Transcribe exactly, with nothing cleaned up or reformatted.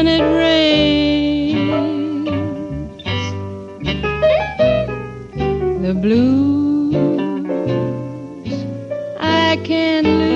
when it rains. The blues I can't lose.